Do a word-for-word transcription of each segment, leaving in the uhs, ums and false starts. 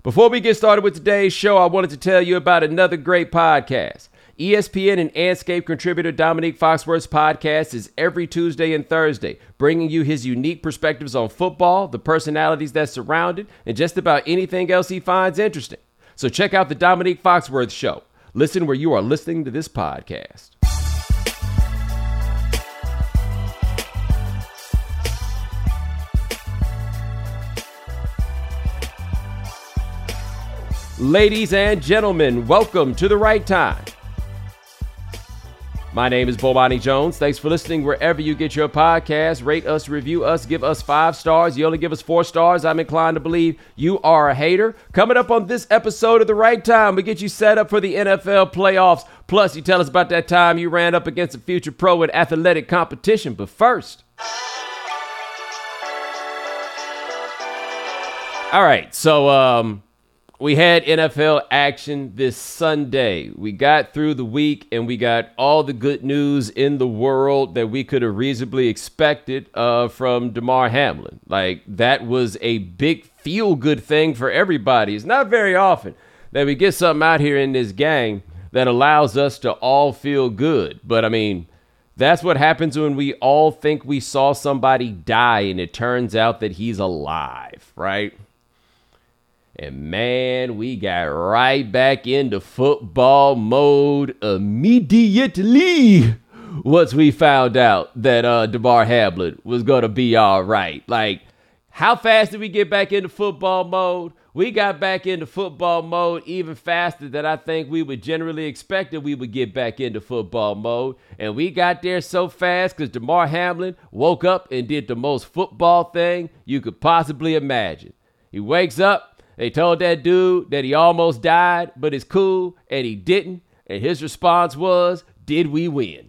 Before we get started with today's show, I wanted to tell you about another great podcast. E S P N and Anscape contributor Dominique Foxworth's podcast is every Tuesday and Thursday, bringing you his unique perspectives on football, the personalities that surround it, and just about anything else he finds interesting. So check out the Dominique Foxworth Show. Listen where you are listening to this podcast. Ladies and gentlemen, welcome to The Right Time. My name is Bomani Jones. Thanks for listening wherever you get your podcasts. Rate us, review us, give us five stars. You only give us four stars. I'm inclined to believe you are a hater. Coming up on this episode of The Right Time, we get you set up for the N F L playoffs. Plus, you tell us about that time you ran up against a future pro in athletic competition. But first... All right, so... um. We had N F L action this Sunday. We got through the week and we got all the good news in the world that we could have reasonably expected uh, from Damar Hamlin. Like, that was a big feel-good thing for everybody. It's not very often that we get something out here in this game that allows us to all feel good. But, I mean, that's what happens when we all think we saw somebody die and it turns out that he's alive, right? And man, we got right back into football mode immediately once we found out that uh, Damar Hamlin was going to be all right. Like, how fast did we get back into football mode? We got back into football mode even faster than I think we would generally expect that we would get back into football mode. And we got there so fast because Damar Hamlin woke up and did the most football thing you could possibly imagine. He wakes up. They told that dude that he almost died, but it's cool, and he didn't. And his response was, did we win?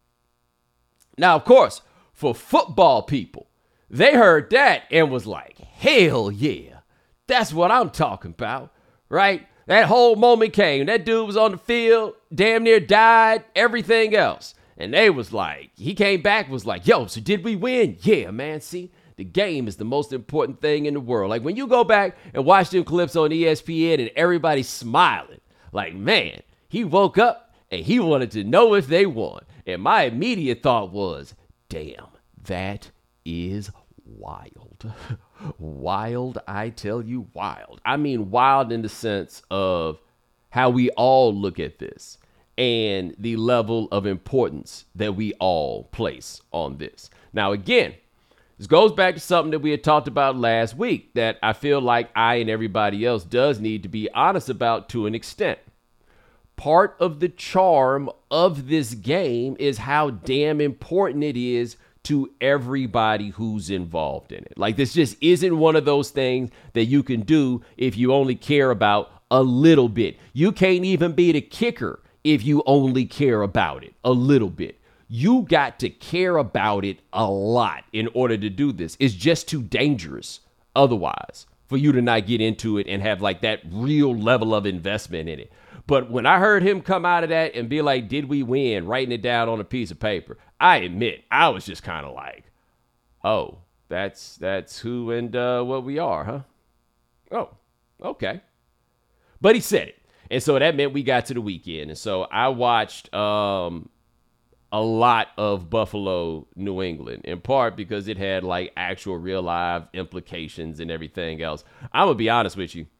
Now, of course, for football people, they heard that and was like, hell yeah, that's what I'm talking about, right? That whole moment came. That dude was on the field, damn near died, everything else. And they was like, he came back, was like, yo, so did we win? Yeah, man, see? The game is the most important thing in the world. Like, when you go back and watch them clips on E S P N and everybody's smiling, like, man, he woke up and he wanted to know if they won. And my immediate thought was, damn, that is wild. Wild, I tell you, wild. I mean, wild in the sense of how we all look at this and the level of importance that we all place on this. Now, again, this goes back to something that we had talked about last week that I feel like I and everybody else does need to be honest about to an extent. Part of the charm of this game is how damn important it is to everybody who's involved in it. Like, this just isn't one of those things that you can do if you only care about a little bit. You can't even be the kicker if you only care about it a little bit. You got to care about it a lot in order to do this. It's just too dangerous otherwise for you to not get into it and have like that real level of investment in it. But when I heard him come out of that and be like, did we win? Writing it down on a piece of paper, I admit I was just kind of like, oh, that's that's who and uh, what we are, huh? Oh, okay. But he said it. And so that meant we got to the weekend. And so I watched... um. a lot of Buffalo, New England, in part because it had like actual real live implications and everything else. I'm going to be honest with you.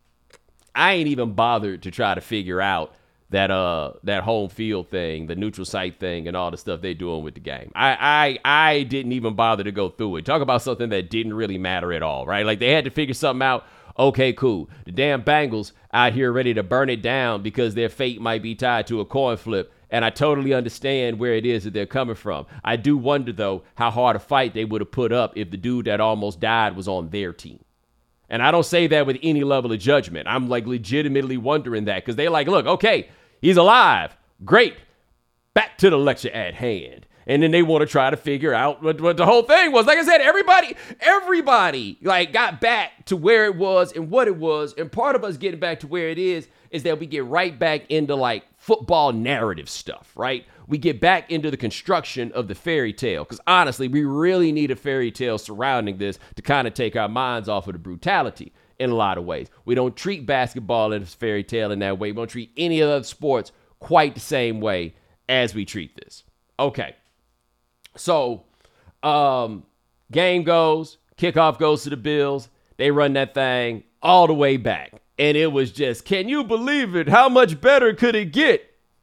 I ain't even bothered to try to figure out that uh that home field thing, the neutral site thing, and all the stuff they're doing with the game. I, I, I didn't even bother to go through it. Talk about something that didn't really matter at all, right? Like, they had to figure something out. Okay, cool. The damn Bengals out here ready to burn it down because their fate might be tied to a coin flip. And I totally understand where it is that they're coming from. I do wonder, though, how hard a fight they would have put up if the dude that almost died was on their team. And I don't say that with any level of judgment. I'm like legitimately wondering that because they're like, look, okay, he's alive. Great. Back to the lecture at hand. And then they want to try to figure out what, what the whole thing was. Like I said, everybody, everybody like got back to where it was and what it was. And part of us getting back to where it is is that we get right back into like football narrative stuff, right? We get back into the construction of the fairy tale because honestly, we really need a fairy tale surrounding this to kind of take our minds off of the brutality in a lot of ways. We don't treat basketball as a fairy tale in that way. We don't treat any other sports quite the same way as we treat this. Okay. So, um, game goes, kickoff goes to the Bills. They run that thing all the way back. And it was just, can you believe it? How much better could it get?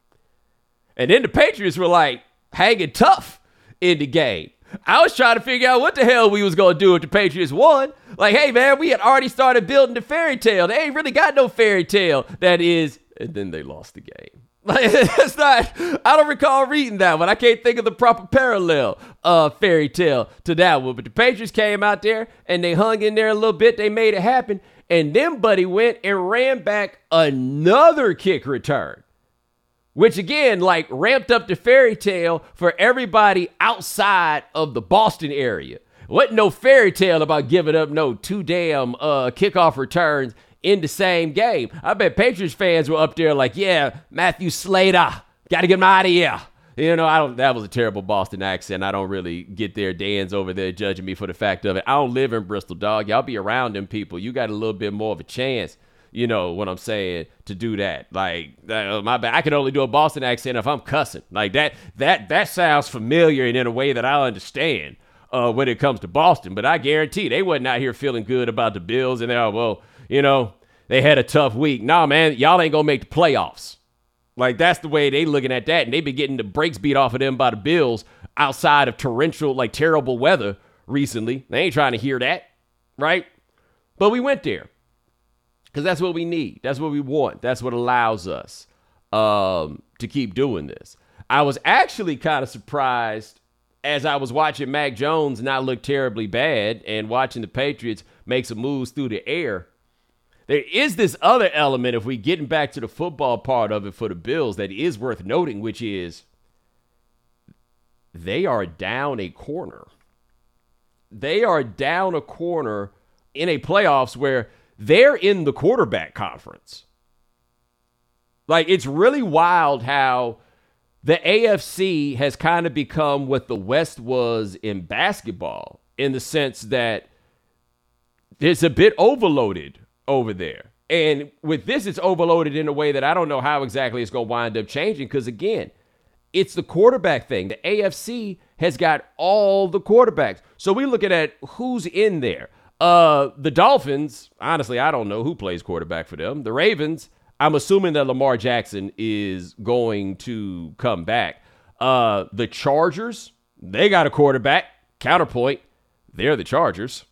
And then the Patriots were like hanging tough in the game. I was trying to figure out what the hell we was going to do if the Patriots won. Like, hey, man, we had already started building the fairy tale. They ain't really got no fairy tale. That is, and then they lost the game. Like, it's not, I don't recall reading that one. I can't think of the proper parallel uh, fairy tale to that one. But the Patriots came out there and they hung in there a little bit. They made it happen. And then Buddy went and ran back another kick return, which again, like ramped up the fairy tale for everybody outside of the Boston area. Wasn't no fairy tale about giving up no two damn uh, kickoff returns in the same game. I bet Patriots fans were up there like, yeah, Matthew Slater, got to get him out of here. You know, I don't. That was a terrible Boston accent. I don't really get there. Dan's over there judging me for the fact of it. I don't live in Bristol, dog. Y'all be around them people. You got a little bit more of a chance, you know what I'm saying, to do that. Like, uh, my bad. I can only do a Boston accent if I'm cussing. Like, that that that sounds familiar and in a way that I understand uh, when it comes to Boston. But I guarantee they wasn't out here feeling good about the Bills. And they're, well, you know, they had a tough week. Nah, man, y'all ain't going to make the playoffs. Like, that's the way they looking at that. And they been getting the brakes beat off of them by the Bills outside of torrential, like, terrible weather recently. They ain't trying to hear that, right? But we went there because that's what we need. That's what we want. That's what allows us um, to keep doing this. I was actually kind of surprised as I was watching Mac Jones not look terribly bad and watching the Patriots make some moves through the air. There is this other element, if we getting back to the football part of it for the Bills, that is worth noting, which is they are down a corner. They are down a corner in a playoffs where they're in the quarterback conference. Like, it's really wild how the A F C has kind of become what the West was in basketball, in the sense that it's a bit overloaded over there. And with this, it's overloaded in a way that I don't know how exactly it's going to wind up changing, because, again, it's the quarterback thing. The A F C has got all the quarterbacks. So we're looking at who's in there. Uh, the Dolphins, honestly, I don't know who plays quarterback for them. The Ravens, I'm assuming that Lamar Jackson is going to come back. Uh, the Chargers, they got a quarterback. Counterpoint, they're the Chargers.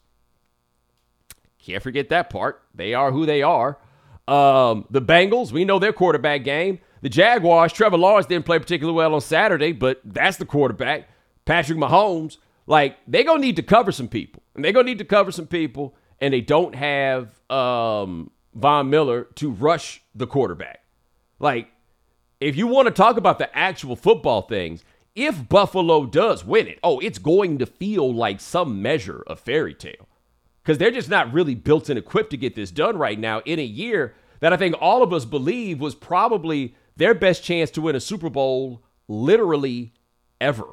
Can't forget that part. They are who they are. Um, the Bengals, we know their quarterback game. The Jaguars, Trevor Lawrence didn't play particularly well on Saturday, but that's the quarterback. Patrick Mahomes, like, they're going to need to cover some people. And they're going to need to cover some people, and they don't have um, Von Miller to rush the quarterback. Like, if you want to talk about the actual football things, if Buffalo does win it, oh, it's going to feel like some measure of fairy tale. Because they're just not really built and equipped to get this done right now in a year that I think all of us believe was probably their best chance to win a Super Bowl literally ever.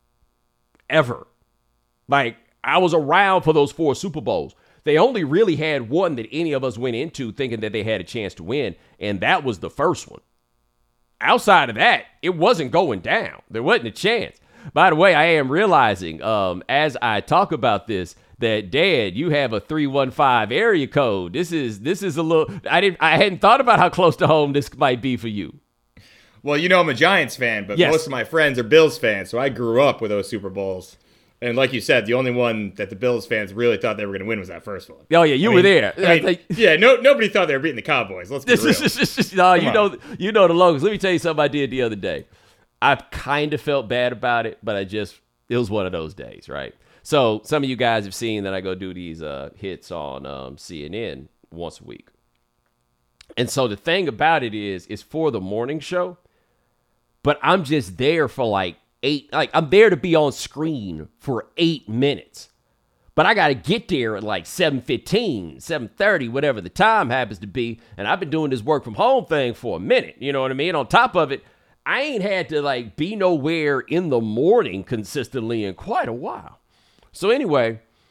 Ever. Like, I was around for those four Super Bowls. They only really had one that any of us went into thinking that they had a chance to win, and that was the first one. Outside of that, it wasn't going down. There wasn't a chance. By the way, I am realizing um, as I talk about this, that, Dad, you have a three one five area code. This is this is a little, I didn't I hadn't thought about how close to home this might be for you. Well, you know I'm a Giants fan, but yes, most of my friends are Bills fans, so I grew up with those Super Bowls. And like you said, the only one that the Bills fans really thought they were going to win was that first one. Oh yeah, you I were mean, there. I mean, yeah, no, nobody thought they were beating the Cowboys. Let's be real. No, you know, you know the logos. Let me tell you something I did the other day. I kind of felt bad about it, but I just, it was one of those days, right? So some of you guys have seen that I go do these uh, hits on um, C N N once a week. And so the thing about it is, it's for the morning show, but I'm just there for like eight, like I'm there to be on screen for eight minutes. But I got to get there at like seven fifteen, seven thirty, whatever the time happens to be. And I've been doing this work from home thing for a minute. You know what I mean? On top of it, I ain't had to like be nowhere in the morning consistently in quite a while. So anyway,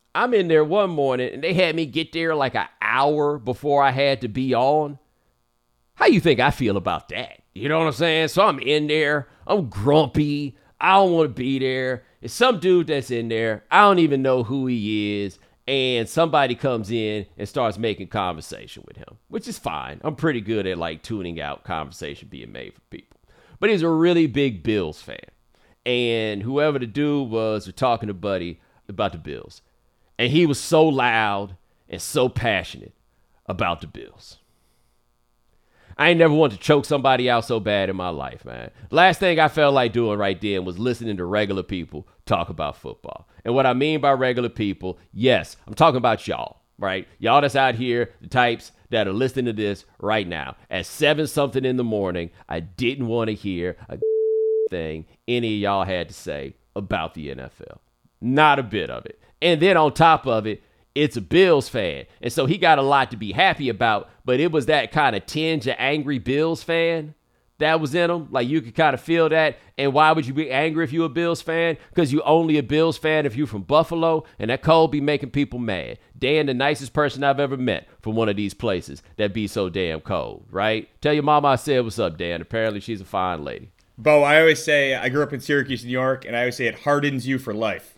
I'm in there one morning and they had me get there like an hour before I had to be on. How you think I feel about that? You know what I'm saying? So I'm in there. I'm grumpy. I don't want to be there. It's some dude that's in there. I don't even know who he is. And somebody comes in and starts making conversation with him, which is fine. I'm pretty good at like tuning out conversation being made for people. But he's a really big Bills fan. And whoever the dude was, we're talking to Buddy about the Bills. And he was so loud and so passionate about the Bills. I ain't never wanted to choke somebody out so bad in my life, man. Last thing I felt like doing right then was listening to regular people talk about football. And what I mean by regular people, yes, I'm talking about y'all, right? Y'all that's out here, the types that are listening to this right now. At seven something in the morning, I didn't want to hear a thing any of y'all had to say about the N F L. Not a bit of it. And then on top of it, it's a Bills fan. And so he got a lot to be happy about, but it was that kind of tinge of angry Bills fan that was in him. Like you could kind of feel that. And why would you be angry if you're a Bills fan? Because you only a Bills fan if you're from Buffalo, and that cold be making people mad. Dan, the nicest person I've ever met from one of these places that be so damn cold, right? Tell your mama I said what's up, Dan. Apparently she's a fine lady. Bo, I always say, I grew up in Syracuse, New York, and I always say it hardens you for life.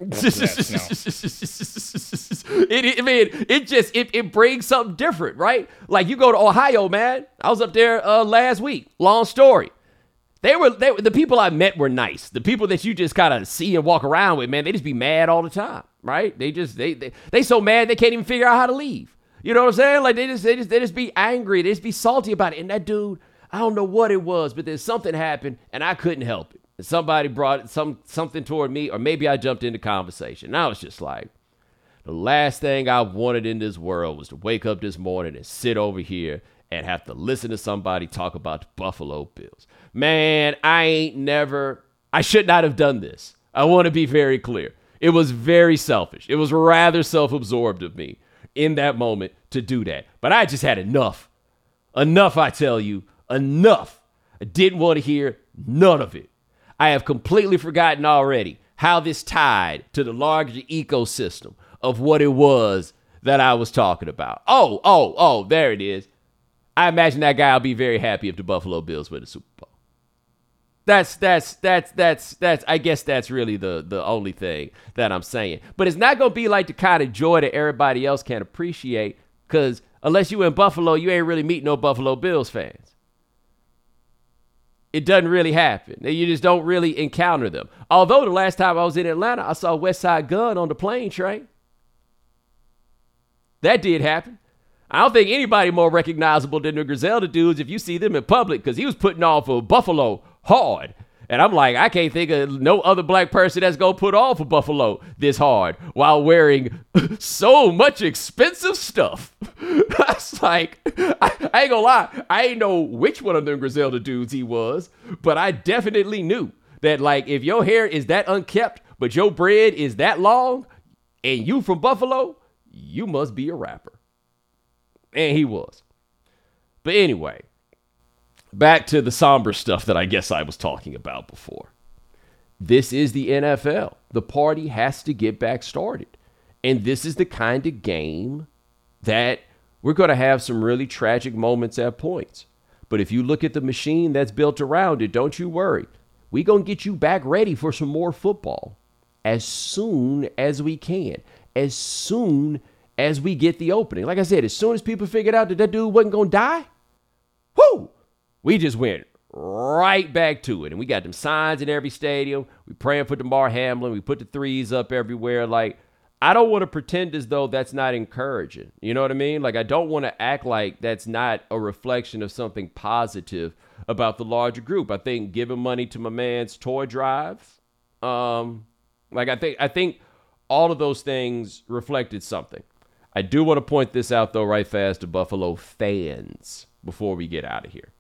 it, I mean, it just, it, it brings something different, right? Like you go to Ohio, man. I was up there uh, last week. Long story. They were, they were, the people I met were nice. The people that you just kind of see and walk around with, man, they just be mad all the time, right? They just, they, they, they so mad they can't even figure out how to leave. You know what I'm saying? Like they just, they just, they just be angry. They just be salty about it. And that dude, I don't know what it was, but then something happened and I couldn't help it. And somebody brought some something toward me, or maybe I jumped into conversation. And I was just like, the last thing I wanted in this world was to wake up this morning and sit over here and have to listen to somebody talk about the Buffalo Bills. Man, I ain't never, I should not have done this. I want to be very clear. It was very selfish. It was rather self-absorbed of me in that moment to do that. But I just had enough. Enough, I tell you. Enough. I didn't want to hear none of it. I have completely forgotten already how this tied to the larger ecosystem of what it was that I was talking about. Oh, oh, oh, there it is. I imagine that guy will be very happy if the Buffalo Bills win the Super Bowl. That's, that's, that's, that's, that's, I guess that's really the, the only thing that I'm saying. But it's not going to be like the kind of joy that everybody else can appreciate, because unless you in Buffalo, you ain't really meeting no Buffalo Bills fans. It doesn't really happen. You just don't really encounter them. Although the last time I was in Atlanta, I saw West Side Gun on the plane train. That did happen. I don't think anybody more recognizable than the Griselda dudes if you see them in public, because he was putting on for Buffalo hard. And I'm like, I can't think of no other black person that's going to put on for Buffalo this hard while wearing so much expensive stuff. I was like, I, I ain't gonna lie. I ain't know which one of them Griselda dudes he was, but I definitely knew that, like, if your hair is that unkept, but your bread is that long, and you from Buffalo, you must be a rapper. And he was. But anyway, back to the somber stuff that I guess I was talking about before. This is the N F L. The party has to get back started. And this is the kind of game that we're going to have some really tragic moments at points. But if you look at the machine that's built around it, don't you worry. We're going to get you back ready for some more football as soon as we can. As soon as we get the opening. Like I said, as soon as people figured out that that dude wasn't going to die, whoo, we just went right back to it. And we got them signs in every stadium. We praying for DeMar Hamlin. We put the threes up everywhere. Like, I don't want to pretend as though that's not encouraging. You know what I mean? Like, I don't want to act like that's not a reflection of something positive about the larger group. I think giving money to my man's toy drive, um, like I think, I think all of those things reflected something. I do want to point this out, though, right fast to Buffalo fans before we get out of here.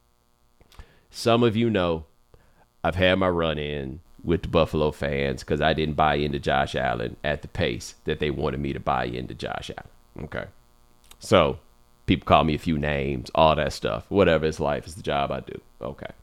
Some of you know I've had my run-in with the Buffalo fans because I didn't buy into Josh Allen at the pace that they wanted me to buy into Josh Allen. Okay. So people call me a few names, all that stuff. Whatever, it's life. It's the job I do. Okay.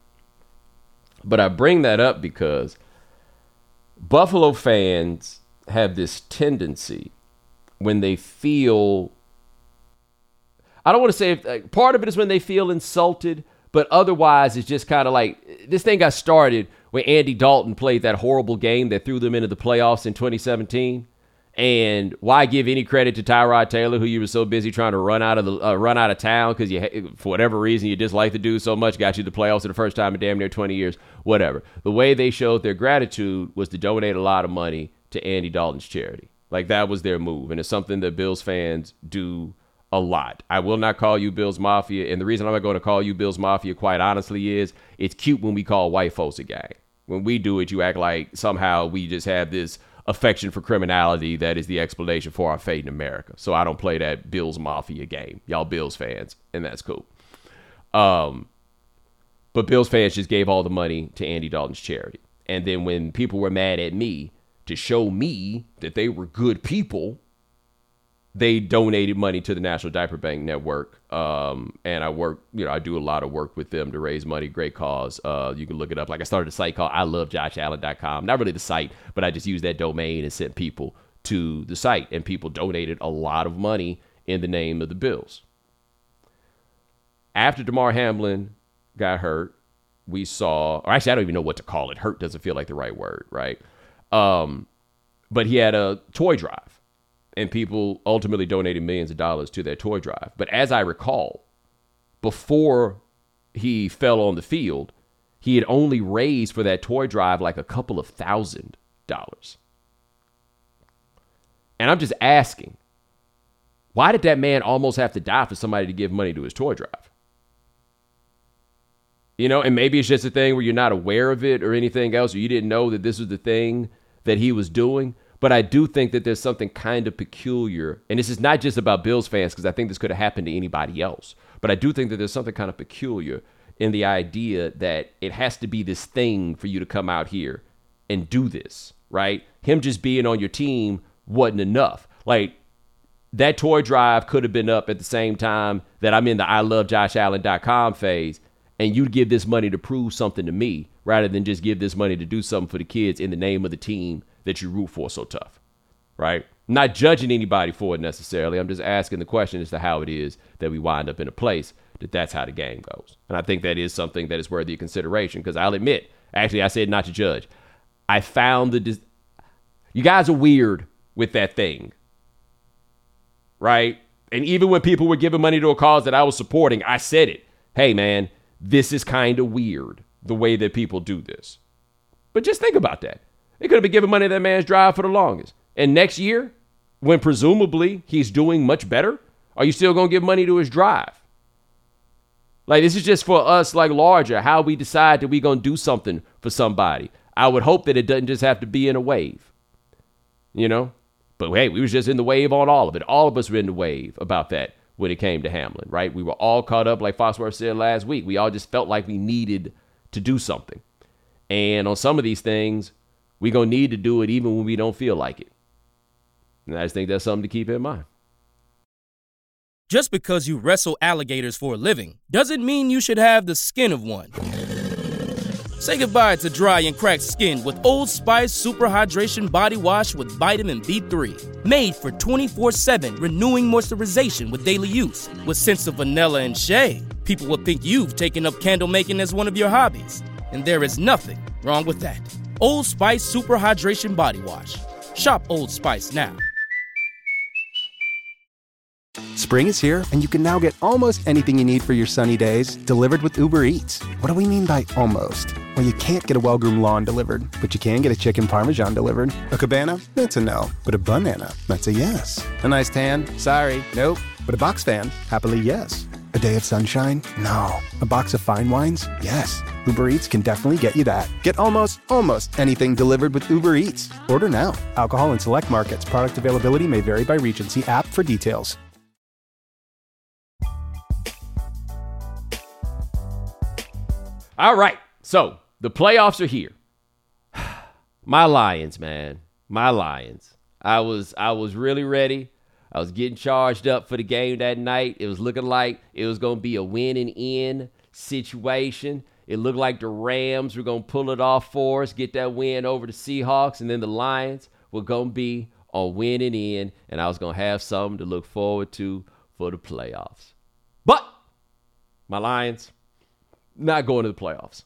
But I bring that up because Buffalo fans have this tendency when they feel, I don't want to say, if, like, part of it is when they feel insulted, but otherwise it's just kind of like, this thing got started when Andy Dalton played that horrible game that threw them into the playoffs in twenty seventeen. And why give any credit to Tyrod Taylor, who you were so busy trying to run out of the uh, run out of town because you, for whatever reason, you dislike the dude so much, got you the playoffs for the first time in damn near twenty years, whatever. The way they showed their gratitude was to donate a lot of money to Andy Dalton's charity. Like, that was their move, and it's something that Bills fans do a lot. I will not call you Bills Mafia, and the reason I'm not going to call you Bills Mafia, quite honestly, is it's cute when we call white folks a gang. When we do it, you act like somehow we just have this affection for criminality that is the explanation for our fate in America. So I don't play that Bills Mafia game. Y'all Bills fans, and that's cool. Um, but Bills fans just gave all the money to Andy Dalton's charity. And then when people were mad at me to show me that they were good people, they donated money to the National Diaper Bank Network. Um, and I work, you know, I do a lot of work with them to raise money. Great cause. Uh, you can look it up. Like, I started a site called I love Josh Allen dot com. Not really the site, but I just used that domain and sent people to the site. And people donated a lot of money in the name of the Bills. After Damar Hamlin got hurt, we saw, or actually, I don't even know what to call it. Hurt doesn't feel like the right word, right? Um, but he had a toy drive. And people ultimately donated millions of dollars to that toy drive. But as I recall, before he fell on the field, he had only raised for that toy drive like a couple of thousand dollars. And I'm just asking, why did that man almost have to die for somebody to give money to his toy drive? You know, and maybe it's just a thing where you're not aware of it or anything else, or you didn't know that this was the thing that he was doing. But I do think that there's something kind of peculiar, and this is not just about Bills fans, because I think this could have happened to anybody else. But I do think that there's something kind of peculiar in the idea that it has to be this thing for you to come out here and do this, right? Him just being on your team wasn't enough. Like, that toy drive could have been up at the same time that I'm in the I love Josh Allen dot com phase, and you'd give this money to prove something to me rather than just give this money to do something for the kids in the name of the team that you root for so tough, right? Not judging anybody for it necessarily. I'm just asking the question as to how it is that we wind up in a place that that's how the game goes. And I think that is something that is worthy of consideration, because I'll admit, actually, I said not to judge. I found the, dis- you guys are weird with that thing, right? And even when people were giving money to a cause that I was supporting, I said it. Hey, man, this is kind of weird, the way that people do this. But just think about that. They could have been giving money to that man's drive for the longest. And next year, when presumably he's doing much better, are you still going to give money to his drive? Like, this is just for us, like, larger, how we decide that we're going to do something for somebody. I would hope that it doesn't just have to be in a wave, you know? But, hey, we was just in the wave on all of it. All of us were in the wave about that when it came to Hamlin, right? We were all caught up, like Foxworth said last week. We all just felt like we needed to do something. And on some of these things, we're going to need to do it even when we don't feel like it. And I just think that's something to keep in mind. Just because you wrestle alligators for a living doesn't mean you should have the skin of one. Say goodbye to dry and cracked skin with Old Spice Super Hydration Body Wash with Vitamin B three. Made for twenty-four seven renewing moisturization with daily use. With scents of vanilla and shea, people will think you've taken up candle making as one of your hobbies. And there is nothing wrong with that. Old Spice Super Hydration Body Wash. Shop Old Spice now. Spring is here, and you can now get almost anything you need for your sunny days delivered with Uber Eats. What do we mean by almost? Well, you can't get a well-groomed lawn delivered, but you can get a chicken parmesan delivered. A cabana? That's a no. But a banana? That's a yes. A nice tan? Sorry, nope. But a box fan? Happily, yes. A day of sunshine? No. A box of fine wines? Yes. Uber Eats can definitely get you that. Get almost, almost anything delivered with Uber Eats. Order now. Alcohol in select markets. Product availability may vary by region. See app for details. All right, so the playoffs are here. My Lions, man, my Lions. I was I was really ready. I was getting charged up for the game that night. It was looking like it was going to be a win and in situation. It looked like the Rams were going to pull it off for us, get that win over the Seahawks, and then the Lions were going to be on winning in, and I was going to have something to look forward to for the playoffs. But my Lions, not going to the playoffs.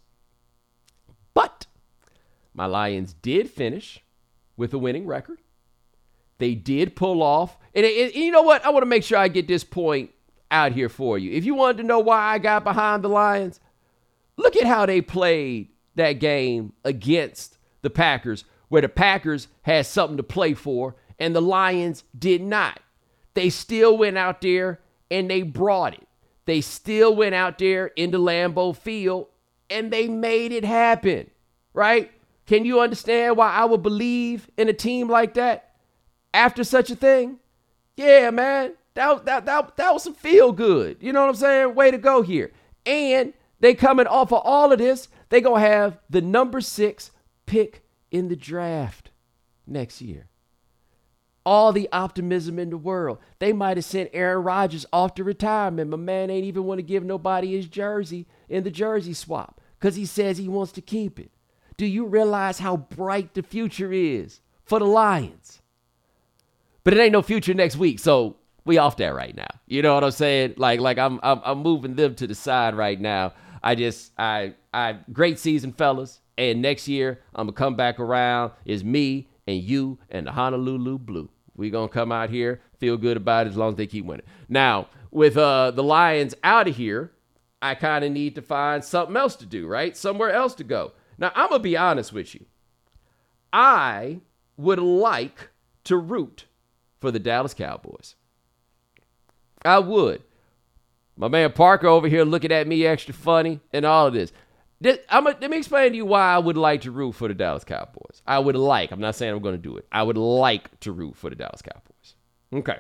But my Lions did finish with a winning record. They did pull off. And, and, and you know what? I want to make sure I get this point out here for you. If you wanted to know why I got behind the Lions, look at how they played that game against the Packers, where the Packers had something to play for and the Lions did not. They still went out there and they brought it. They still went out there into Lambeau Field and they made it happen, right? Can you understand why I would believe in a team like that after such a thing? Yeah, man, that, that, that, that was some feel good. You know what I'm saying? Way to go here. And they coming off of all of this, they going to have the number six pick in the draft next year. All the optimism in the world. They might have sent Aaron Rodgers off to retirement. My man ain't even want to give nobody his jersey in the jersey swap because he says he wants to keep it. Do you realize how bright the future is for the Lions? But it ain't no future next week, so we off that right now. You know what I'm saying? Like, like I'm, I'm, I'm moving them to the side right now. I just, I, I, great season, fellas. And next year, I'm gonna come back around. It's me and you and the Honolulu Blue. We gonna come out here, feel good about it as long as they keep winning. Now, with uh, the Lions out of here, I kind of need to find something else to do, right? Somewhere else to go. Now, I'm gonna be honest with you. I would like to root for the Dallas Cowboys. I would. My man Parker over here looking at me extra funny and all of this. this I'm a, let me explain to you why I would like to root for the Dallas Cowboys. I would like. I'm not saying I'm going to do it. I would like to root for the Dallas Cowboys. Okay.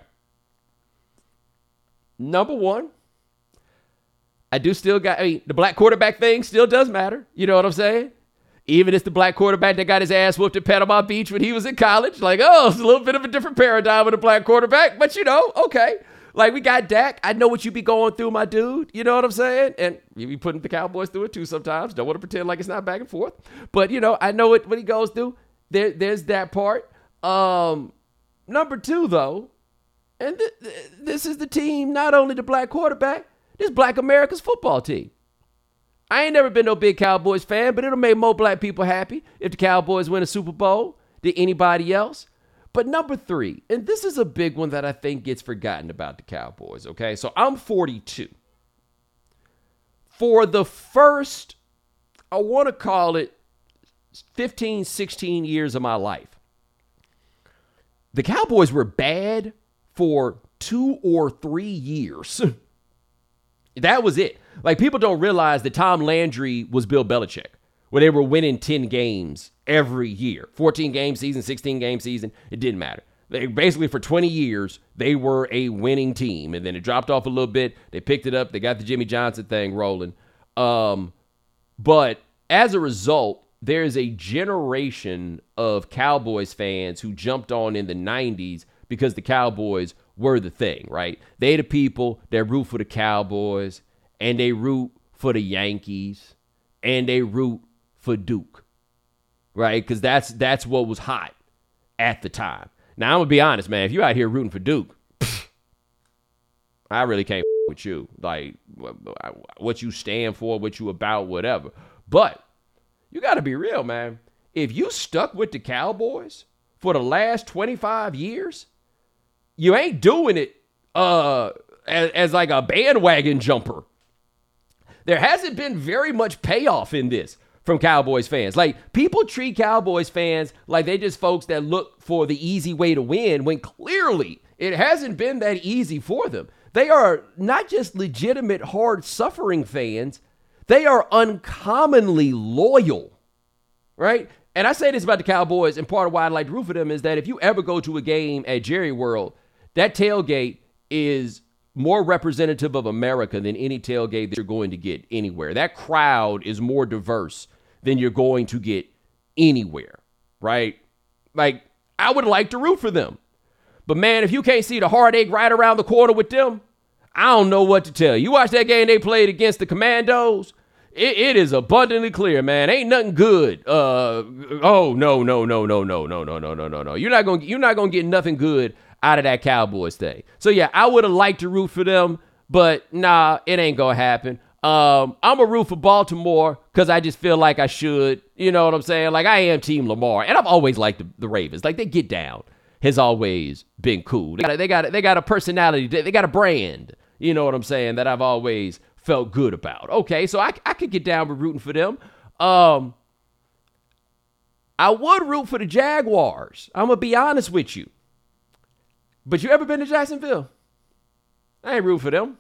Number one, I do still got, I mean, the black quarterback thing still does matter. You know what I'm saying? Even if the black quarterback that got his ass whooped at Panama Beach when he was in college, like, oh, it's a little bit of a different paradigm with a black quarterback, but you know, okay. Like, we got Dak. I know what you be going through, my dude. You know what I'm saying? And you be putting the Cowboys through it, too, sometimes. Don't want to pretend like it's not back and forth. But, you know, I know what, what he goes through. There, there's that part. Um, number two, though, and th- th- this is the team, not only the black quarterback, this Black America's football team. I ain't never been no big Cowboys fan, but it'll make more black people happy if the Cowboys win a Super Bowl than anybody else. But number three, and this is a big one that I think gets forgotten about the Cowboys, okay? So I'm forty-two. For the first, I want to call it fifteen, sixteen years of my life, the Cowboys were bad for two or three years. That was it. Like, people don't realize that Tom Landry was Bill Belichick, where they were winning ten games every year. fourteen game season, sixteen game season, it didn't matter. They basically, for twenty years, they were a winning team. And then it dropped off a little bit. They picked it up. They got the Jimmy Johnson thing rolling. Um, but as a result, there is a generation of Cowboys fans who jumped on in the nineties because the Cowboys were the thing, right? They the people that root for the Cowboys, and they root for the Yankees, and they root for Duke, right? Because that's that's what was hot at the time. Now, I'm going to be honest, man. If you're out here rooting for Duke, pff, I really can't with you. Like, what you stand for, what you about, whatever. But you got to be real, man. If you stuck with the Cowboys for the last twenty-five years, you ain't doing it uh, as, as like a bandwagon jumper. There hasn't been very much payoff in this from Cowboys fans. Like, people treat Cowboys fans like they just folks that look for the easy way to win, when clearly it hasn't been that easy for them. They are not just legitimate, hard-suffering fans. They are uncommonly loyal, right? And I say this about the Cowboys, and part of why I like to root for them is that if you ever go to a game at Jerry World, that tailgate is more representative of America than any tailgate that you're going to get anywhere. That crowd is more diverse than you're going to get anywhere, right? Like, I would like to root for them. But, man, if you can't see the heartache right around the corner with them, I don't know what to tell you. You watch that game they played against the Commandos, it, it is abundantly clear, man. Ain't nothing good. Uh, oh no, no, no, no, no, no, no, no, no, no, no. You're not gonna you're not gonna get nothing good out of that Cowboys thing. So yeah, I would have liked to root for them, but nah, it ain't gonna happen. Um, I'm a root for Baltimore because I just feel like I should. You know what I'm saying? Like I am Team Lamar, and I've always liked the, the Ravens. Like they get down has always been cool. They got they got they got a personality. They got a brand. You know what I'm saying? That I've always felt good about. Okay, so I, I could get down with rooting for them. Um, I would root for the Jaguars. I'm going to be honest with you. But you ever been to Jacksonville? I ain't rooting for them.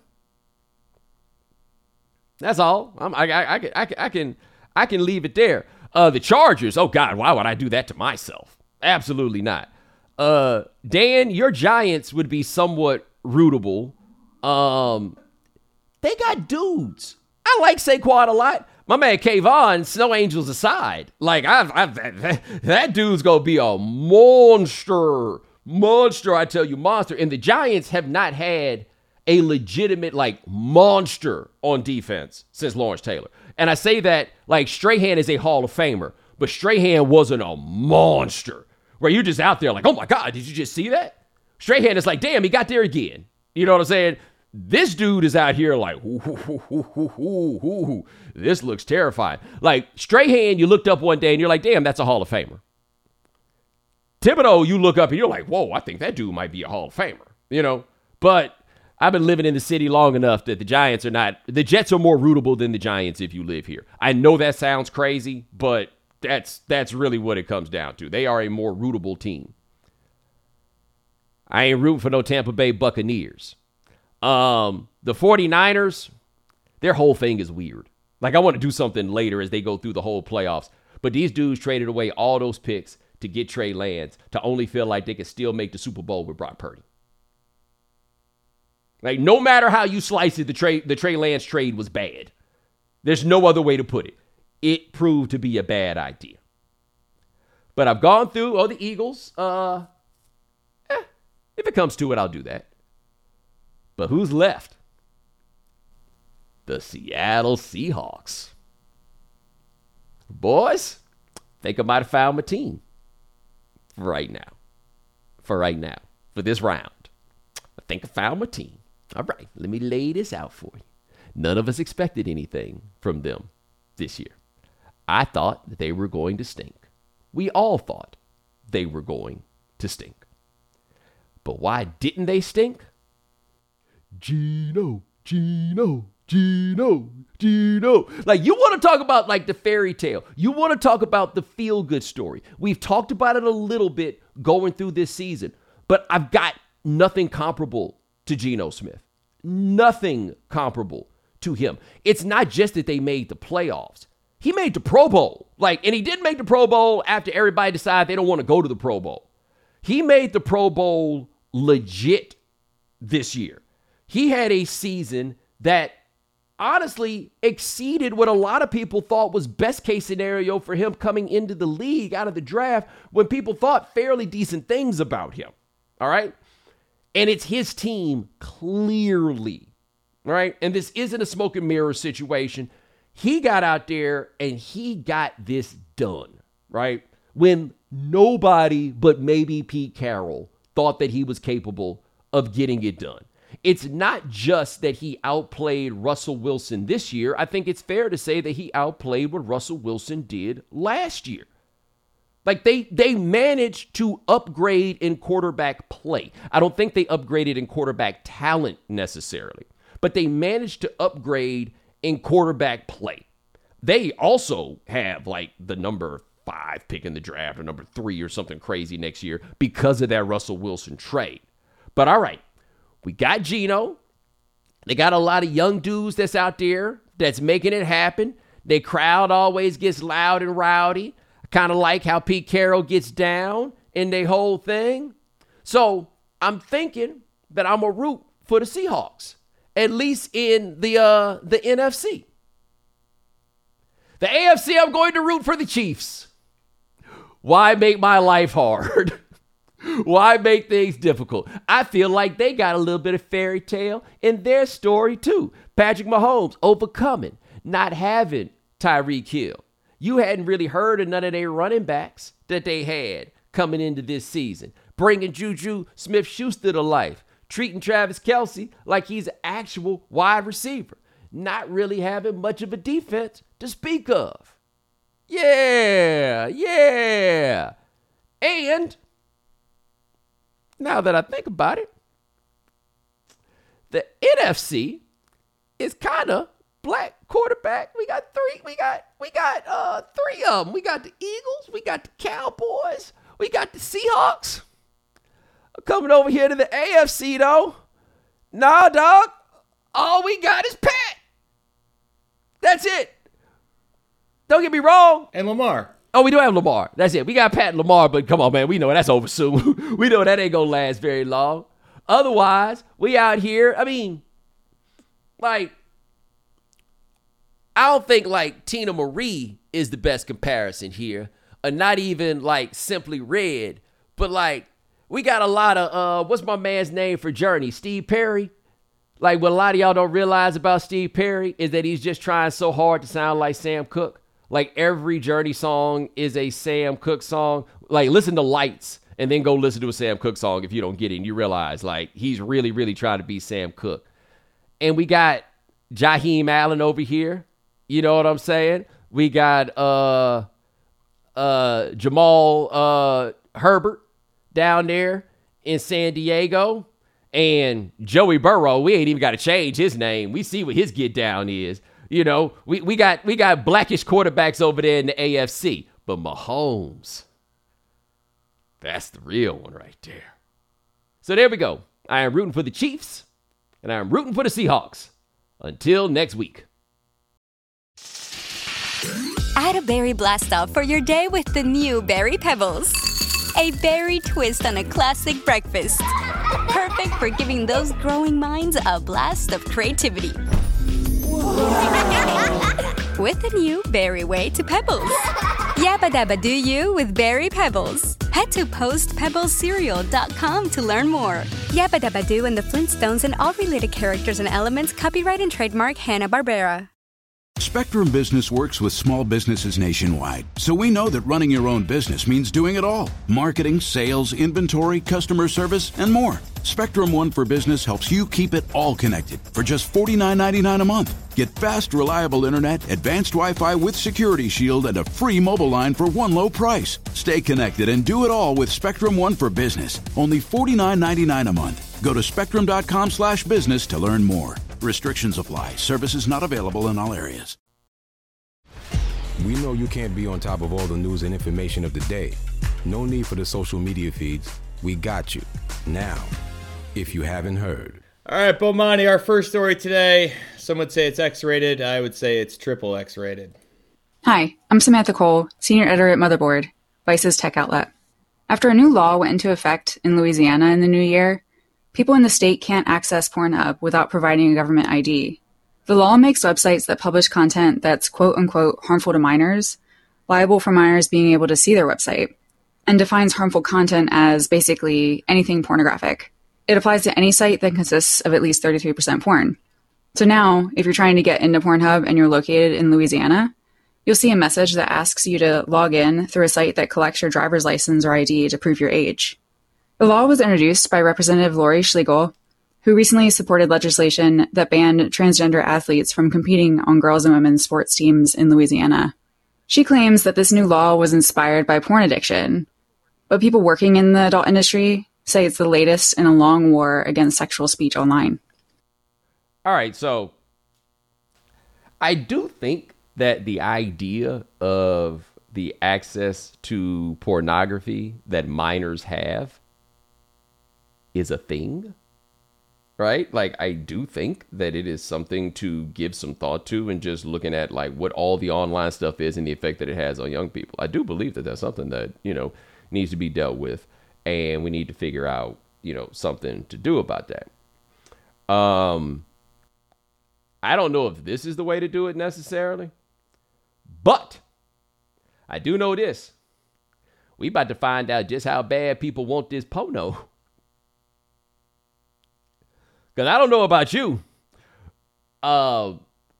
That's all. I'm, I, I, I, can, I, can, I, can, I can leave it there. Uh, the Chargers, oh, God, why would I do that to myself? Absolutely not. Uh, Dan, your Giants would be somewhat rootable. Um... They got dudes. I like Saquon a lot. My man Kayvon, Snow Angels aside, like I've, I've that, that dude's gonna be a monster, monster. I tell you, monster. And the Giants have not had a legitimate like monster on defense since Lawrence Taylor. And I say that like Strahan is a Hall of Famer, but Strahan wasn't a monster where you're just out there like, oh my God, did you just see that? Strahan is like, damn, he got there again. You know what I'm saying? This dude is out here like, ooh, ooh, ooh, ooh, ooh, ooh. This looks terrifying. Like, Strahan, you looked up one day and you're like, damn, that's a Hall of Famer. Thibodeau, you look up and you're like, whoa, I think that dude might be a Hall of Famer, you know? But I've been living in the city long enough that the Giants are not, the Jets are more rootable than the Giants if you live here. I know that sounds crazy, but that's that's really what it comes down to. They are a more rootable team. I ain't rooting for no Tampa Bay Buccaneers. Um, the 49ers, their whole thing is weird. Like, I want to do something later as they go through the whole playoffs. But these dudes traded away all those picks to get Trey Lance to only feel like they could still make the Super Bowl with Brock Purdy. Like, no matter how you slice it, the Trey, the Trey Lance trade was bad. There's no other way to put it. It proved to be a bad idea. But I've gone through, oh, the Eagles. Uh, eh, if it comes to it, I'll do that. But who's left? The Seattle Seahawks. Boys, I think I might have found my team for right now. For right now. For this round. I think I found my team. All right, let me lay this out for you. None of us expected anything from them this year. I thought that they were going to stink. We all thought they were going to stink. But why didn't they stink? Gino, Gino, Gino, Gino. Like, you want to talk about, like, the fairy tale. You want to talk about the feel-good story. We've talked about it a little bit going through this season, but I've got nothing comparable to Geno Smith. Nothing comparable to him. It's not just that they made the playoffs. He made the Pro Bowl. Like, and he didn't make the Pro Bowl after everybody decided they don't want to go to the Pro Bowl. He made the Pro Bowl legit this year. He had a season that honestly exceeded what a lot of people thought was best case scenario for him coming into the league out of the draft when people thought fairly decent things about him. All right. And it's his team clearly. All right. And this isn't a smoke and mirror situation. He got out there and he got this done. Right. When nobody but maybe Pete Carroll thought that he was capable of getting it done. It's not just that he outplayed Russell Wilson this year. I think it's fair to say that he outplayed what Russell Wilson did last year. Like, they they managed to upgrade in quarterback play. I don't think they upgraded in quarterback talent necessarily, but they managed to upgrade in quarterback play. They also have, like, the number five pick in the draft or number three or something crazy next year because of that Russell Wilson trade. But all right. We got Geno. They got a lot of young dudes that's out there that's making it happen. Their crowd always gets loud and rowdy. I kind of like how Pete Carroll gets down in their whole thing. So I'm thinking that I'm a root for the Seahawks, at least in the uh, the N F C. The A F C, I'm going to root for the Chiefs. Why make my life hard? Why make things difficult? I feel like they got a little bit of fairy tale in their story too. Patrick Mahomes overcoming, not having Tyreek Hill. You hadn't really heard of none of their running backs that they had coming into this season, bringing Juju Smith-Schuster to life, treating Travis Kelce like he's an actual wide receiver, not really having much of a defense to speak of. Yeah, yeah. And now that I think about it, the N F C is kind of black quarterback. We got three, we got, we got uh three of them. We got the Eagles, we got the Cowboys, we got the Seahawks. Coming over here to the A F C though. Nah, dog. All we got is Pat. That's it. Don't get me wrong. And Lamar. Oh, we do have Lamar. That's it. We got Pat and Lamar, but come on, man. We know that's over soon. We know that ain't going to last very long. Otherwise, we out here. I mean, like, I don't think, like, Tina Marie is the best comparison here. Or not even, like, Simply Red. But, like, we got a lot of, uh, what's my man's name for Journey? Steve Perry? Like, what a lot of y'all don't realize about Steve Perry is that he's just trying so hard to sound like Sam Cooke. Like, every Journey song is a Sam Cooke song. Like, listen to Lights and then go listen to a Sam Cooke song if you don't get it and you realize, like, he's really, really trying to be Sam Cooke. And we got Jaheim Allen over here. You know what I'm saying? We got uh, uh, Jamal uh, Herbert down there in San Diego. And Joey Burrow, we ain't even got to change his name. We see what his get down is. You know, we, we got we got blackish quarterbacks over there in the A F C. But Mahomes, that's the real one right there. So there we go. I am rooting for the Chiefs, and I am rooting for the Seahawks. Until next week. Add a berry blast off for your day with the new Berry Pebbles. A berry twist on a classic breakfast. Perfect for giving those growing minds a blast of creativity. With the new Berry Way to Pebbles. Yabba dabba do you with Berry Pebbles. Head to post pebbles cereal dot com to learn more. Yabba dabba do and the Flintstones and all related characters and elements copyright and trademark Hanna-Barbera. Spectrum Business works with small businesses nationwide, so we know that running your own business means doing it all. Marketing, sales, inventory, customer service, and more. Spectrum One for Business helps you keep it all connected for just forty-nine ninety-nine a month. Get fast, reliable internet, advanced Wi-Fi with Security Shield, and a free mobile line for one low price. Stay connected and do it all with Spectrum One for Business. Only forty-nine ninety-nine a month. Go to spectrum dot com slash business to learn more. Restrictions apply. Services not available in all areas. We know you can't be on top of all the news and information of the day. No need for the social media feeds. We got you. Now, if you haven't heard. All right, Bomani, our first story today. Some would say it's X-rated. I would say it's triple X-rated. Hi, I'm Samantha Cole, senior editor at Motherboard, Vice's tech outlet. After a new law went into effect in Louisiana in the new year, people in the state can't access Pornhub without providing a government I D. The law makes websites that publish content that's quote-unquote harmful to minors liable for minors being able to see their website, and defines harmful content as basically anything pornographic. It applies to any site that consists of at least thirty-three percent porn. So now, if you're trying to get into Pornhub and you're located in Louisiana, you'll see a message that asks you to log in through a site that collects your driver's license or I D to prove your age. The law was introduced by Representative Lori Schlegel, who recently supported legislation that banned transgender athletes from competing on girls' and women's sports teams in Louisiana. She claims that this new law was inspired by porn addiction, but people working in the adult industry say it's the latest in a long war against sexual speech online. All right, so I do think that the idea of the access to pornography that minors have is a thing, right? Like, I do think that it is something to give some thought to, and just looking at like what all the online stuff is and the effect that it has on young people. I do believe that that's something that, you know, needs to be dealt with, and we need to figure out, you know, something to do about that. Um, I don't know if this is the way to do it necessarily, but I do know this. We about to find out just how bad people want this porno. Because I don't know about you. Uh,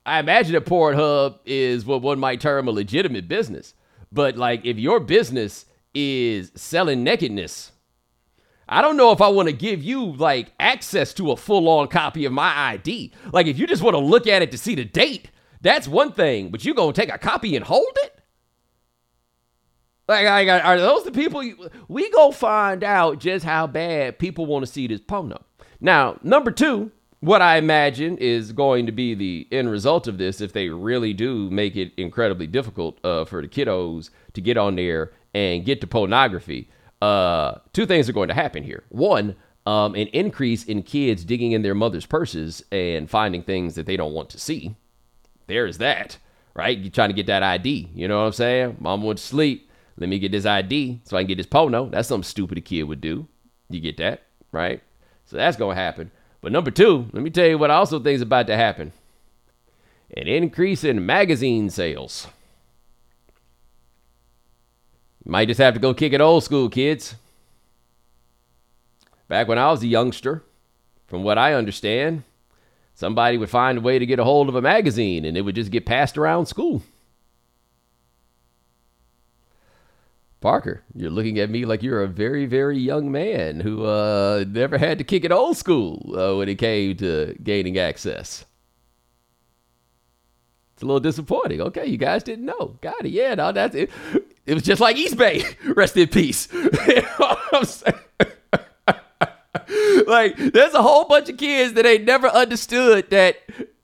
I imagine that Pornhub is what one might term a legitimate business. But like, if your business is selling nakedness, I don't know if I want to give you like access to a full-on copy of my I D. Like, if you just want to look at it to see the date, that's one thing. But you gonna take a copy and hold it? Like, like are those the people? You, we go find out just how bad people want to see this porno. Now, number two, what I imagine is going to be the end result of this, if they really do make it incredibly difficult uh, for the kiddos to get on there and get to pornography, uh, two things are going to happen here. One, um, an increase in kids digging in their mother's purses and finding things that they don't want to see. There's that, right? You're trying to get that I D. You know what I'm saying? Mom went to sleep. Let me get this I D so I can get this porno. That's something stupid a kid would do. You get that, right? So that's going to happen. But number two, let me tell you what I also think is about to happen. An increase in magazine sales. You might just have to go kick it old school, kids. Back when I was a youngster, from what I understand, somebody would find a way to get a hold of a magazine and it would just get passed around school. Parker, you're looking at me like you're a very, very young man who uh, never had to kick it old school uh, when it came to gaining access. It's a little disappointing. Okay, you guys didn't know. Got it. Yeah, no, that's it. It was just like East Bay. Rest in peace. You know what I'm saying? Like, there's a whole bunch of kids that ain't never understood that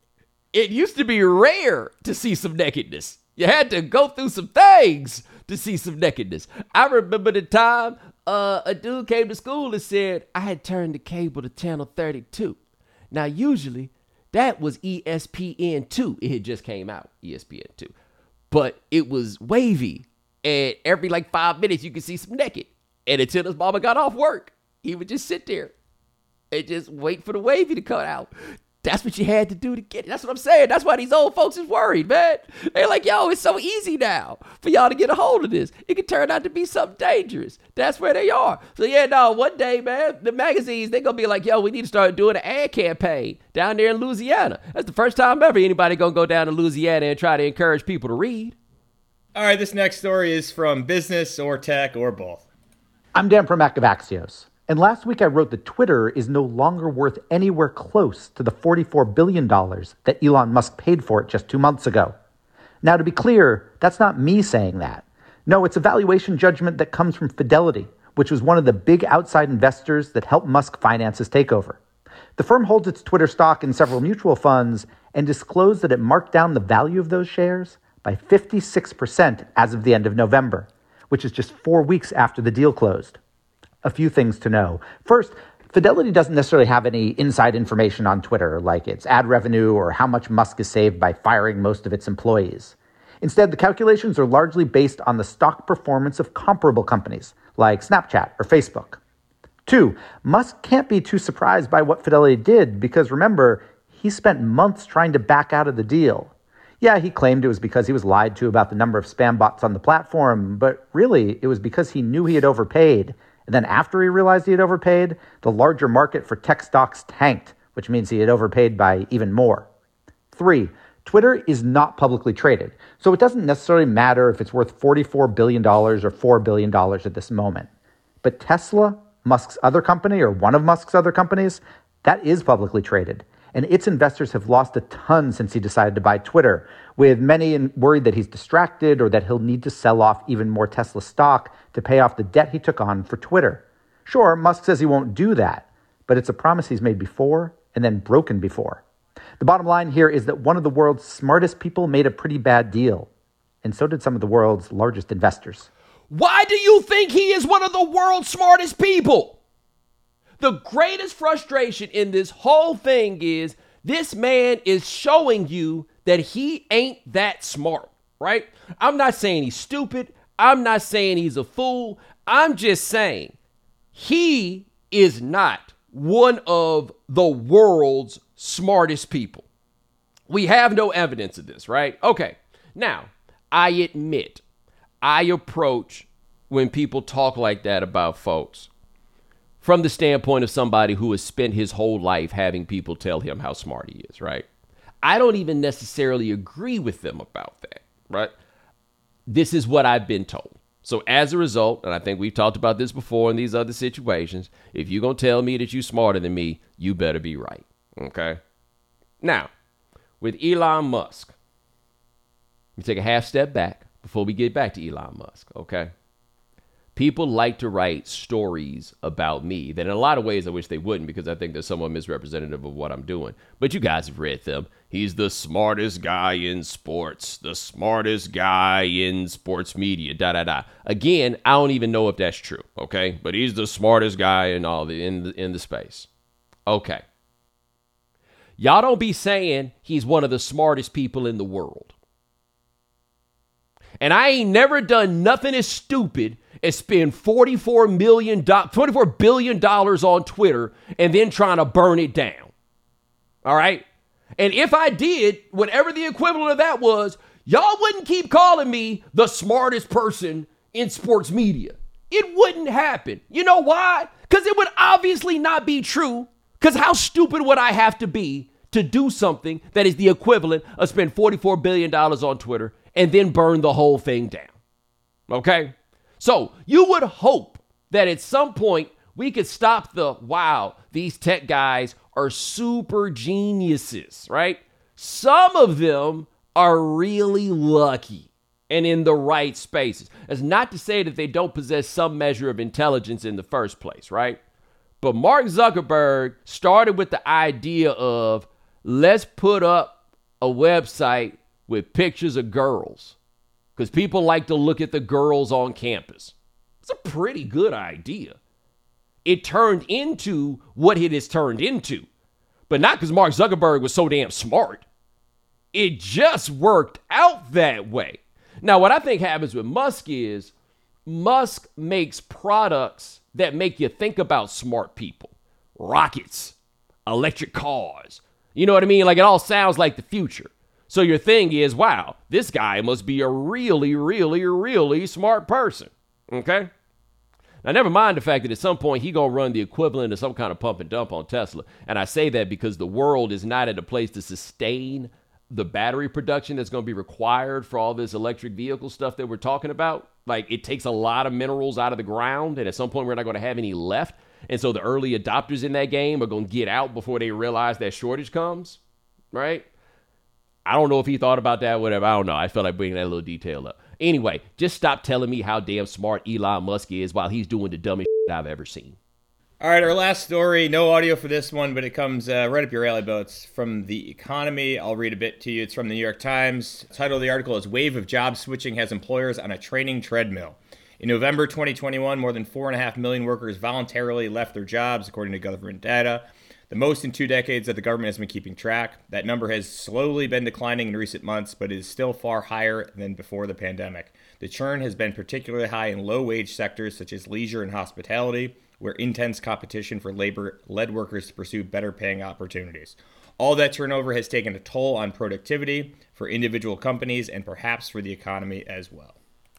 it used to be rare to see some nakedness. You had to go through some things to see some nakedness. I remember the time uh, a dude came to school and said, I had turned the cable to channel thirty-two. Now, usually, that was E S P N two. It had just came out, E S P N two. But it was wavy. And every like five minutes, you could see some naked. And until his mama got off work, he would just sit there and just wait for the wavy to cut out. That's what you had to do to get it. That's what I'm saying. That's why these old folks is worried, man. They're like, yo, it's so easy now for y'all to get a hold of this. It could turn out to be something dangerous. That's where they are. So, yeah, no, one day, man, the magazines, they're going to be like, yo, we need to start doing an ad campaign down there in Louisiana. That's the first time ever anybody going to go down to Louisiana and try to encourage people to read. All right, this next story is from business or tech or both. I'm Dan Primack of Axios. And last week I wrote that Twitter is no longer worth anywhere close to the forty-four billion dollars that Elon Musk paid for it just two months ago. Now, to be clear, that's not me saying that. No, it's a valuation judgment that comes from Fidelity, which was one of the big outside investors that helped Musk finance his takeover. The firm holds its Twitter stock in several mutual funds and disclosed that it marked down the value of those shares by fifty-six percent as of the end of November, which is just four weeks after the deal closed. A few things to know. First, Fidelity doesn't necessarily have any inside information on Twitter, like its ad revenue or how much Musk has saved by firing most of its employees. Instead, the calculations are largely based on the stock performance of comparable companies, like Snapchat or Facebook. Two, Musk can't be too surprised by what Fidelity did because, remember, he spent months trying to back out of the deal. Yeah, he claimed it was because he was lied to about the number of spam bots on the platform, but really, it was because he knew he had overpaid. And then after he realized he had overpaid, the larger market for tech stocks tanked, which means he had overpaid by even more. Three, Twitter is not publicly traded, so it doesn't necessarily matter if it's worth forty-four billion dollars or four billion dollars at this moment. But Tesla, Musk's other company, or one of Musk's other companies, that is publicly traded. And its investors have lost a ton since he decided to buy Twitter, with many worried that he's distracted or that he'll need to sell off even more Tesla stock to pay off the debt he took on for Twitter. Sure, Musk says he won't do that, but it's a promise he's made before and then broken before. The bottom line here is that one of the world's smartest people made a pretty bad deal, and so did some of the world's largest investors. Why do you think he is one of the world's smartest people? The greatest frustration in this whole thing is this man is showing you that he ain't that smart, right? I'm not saying he's stupid. I'm not saying he's a fool. I'm just saying he is not one of the world's smartest people. We have no evidence of this, right? Okay. Now, I admit, I approach when people talk like that about folks from the standpoint of somebody who has spent his whole life having people tell him how smart he is, right? I don't even necessarily agree with them about that, right? This is what I've been told. So as a result, and I think we've talked about this before in these other situations, if you're going to tell me that you're smarter than me, you better be right, okay? Now, with Elon Musk, let me take a half step back before we get back to Elon Musk, okay? People like to write stories about me that in a lot of ways I wish they wouldn't, because I think they're somewhat misrepresentative of what I'm doing. But you guys have read them. He's the smartest guy in sports, the smartest guy in sports media, da da da. Again, I don't even know if that's true, okay? But he's the smartest guy in all the in the in the space. Okay. Y'all don't be saying he's one of the smartest people in the world. And I ain't never done nothing as stupid as spend forty-four million dollars, twenty-four billion dollars on Twitter and then trying to burn it down. All right? And if I did, whatever the equivalent of that was, y'all wouldn't keep calling me the smartest person in sports media. It wouldn't happen. You know why? Because it would obviously not be true. Because how stupid would I have to be to do something that is the equivalent of spend forty-four billion dollars on Twitter and then burn the whole thing down? Okay? So you would hope that at some point we could stop the, wow, these tech guys are super geniuses, right? Some of them are really lucky and in the right spaces. That's not to say that they don't possess some measure of intelligence in the first place, right? But Mark Zuckerberg started with the idea of, let's put up a website with pictures of girls, because people like to look at the girls on campus. It's a pretty good idea. It turned into what it has turned into, but not because Mark Zuckerberg was so damn smart. It just worked out that way. Now, what I think happens with Musk is Musk makes products that make you think about smart people. Rockets, electric cars. You know what I mean? Like, it all sounds like the future. So your thing is, wow, this guy must be a really, really, really smart person. Okay? Now, never mind the fact that at some point he going to run the equivalent of some kind of pump and dump on Tesla. And I say that because the world is not at a place to sustain the battery production that's going to be required for all this electric vehicle stuff that we're talking about. Like, it takes a lot of minerals out of the ground, and at some point we're not going to have any left. And so the early adopters in that game are going to get out before they realize that shortage comes, right? I don't know if he thought about that, whatever. I don't know. I felt like bringing that little detail up. Anyway, just stop telling me how damn smart Elon Musk is while he's doing the dumbest shit I've ever seen. All right, our last story. No audio for this one, but it comes uh, right up your alley, Bo. It's from The Economy. I'll read a bit to you. It's from the New York Times. The title of the article is Wave of Job Switching Has Employers on a Training Treadmill. In November twenty twenty-one, more than four point five million workers voluntarily left their jobs, according to government data. The most in two decades that the government has been keeping track. That number has slowly been declining in recent months, but is still far higher than before the pandemic. The churn has been particularly high in low-wage sectors such as leisure and hospitality, where intense competition for labor led workers to pursue better-paying opportunities. All that turnover has taken a toll on productivity for individual companies and perhaps for the economy as well.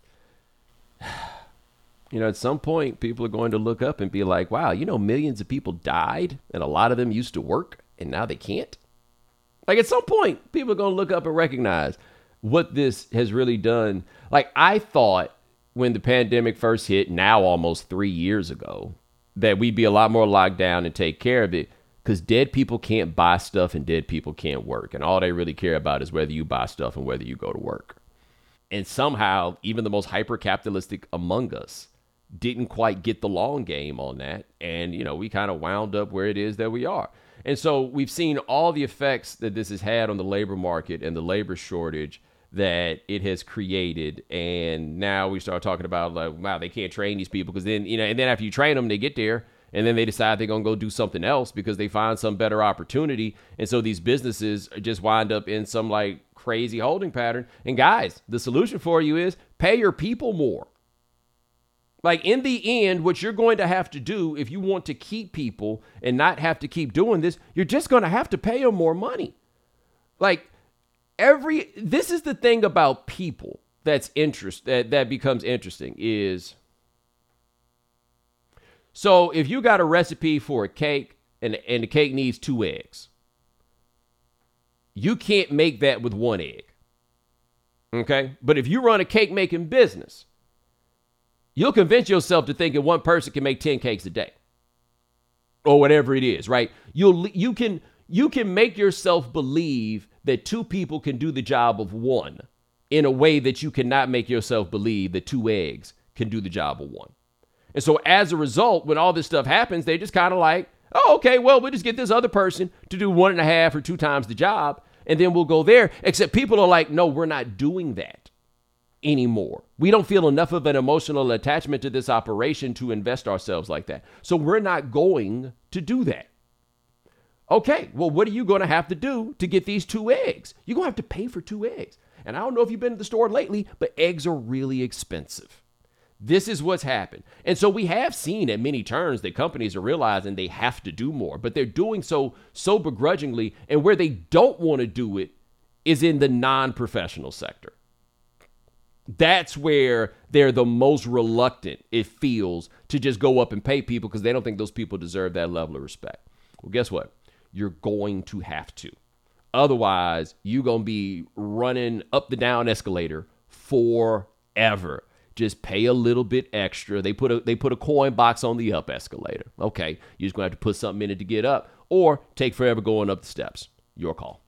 You know, at some point, people are going to look up and be like, wow, you know, millions of people died and a lot of them used to work and now they can't. Like, at some point, people are going to look up and recognize what this has really done. Like, I thought when the pandemic first hit, now almost three years ago, that we'd be a lot more locked down and take care of it, because dead people can't buy stuff and dead people can't work. And all they really care about is whether you buy stuff and whether you go to work. And somehow, even the most hyper-capitalistic among us didn't quite get the long game on that. And, you know, we kind of wound up where it is that we are. And so we've seen all the effects that this has had on the labor market and the labor shortage that it has created. And now we start talking about, like, wow, they can't train these people, because then, you know, and then after you train them, they get there and then they decide they're going to go do something else because they find some better opportunity. And so these businesses just wind up in some like crazy holding pattern. And guys, the solution for you is pay your people more. Like, in the end, what you're going to have to do if you want to keep people and not have to keep doing this, you're just going to have to pay them more money. Like, every, this is the thing about people that's interest that, that becomes interesting is, so if you got a recipe for a cake and, and the cake needs two eggs, You can't make that with one egg. Okay? But if you run a cake making business, you'll convince yourself to thinking one person can make ten cakes a day or whatever it is, right? You'll, you can, you can make yourself believe that two people can do the job of one in a way that you cannot make yourself believe that two eggs can do the job of one. And so as a result, when all this stuff happens, they just kind of like, oh, okay, well, we'll just get this other person to do one and a half or two times the job, and then we'll go there. Except people are like, no, we're not doing that anymore. We don't feel enough of an emotional attachment to this operation to invest ourselves like that. So we're not going to do that. Okay, well, what are you going to have to do to get these two eggs? You're going to have to pay for two eggs. And I don't know if you've been to the store lately, but eggs are really expensive. This is what's happened. And so we have seen at many turns that companies are realizing they have to do more, but they're doing so so begrudgingly. And where they don't want to do it is in the non-professional sector. That's where they're the most reluctant, it feels, to just go up and pay people because they don't think those people deserve that level of respect. Well, guess what? You're going to have to. Otherwise, you're going to be running up the down escalator forever. Just pay a little bit extra. They put a they put a coin box on the up escalator. Okay, you're just going to have to put something in it to get up or take forever going up the steps. Your call.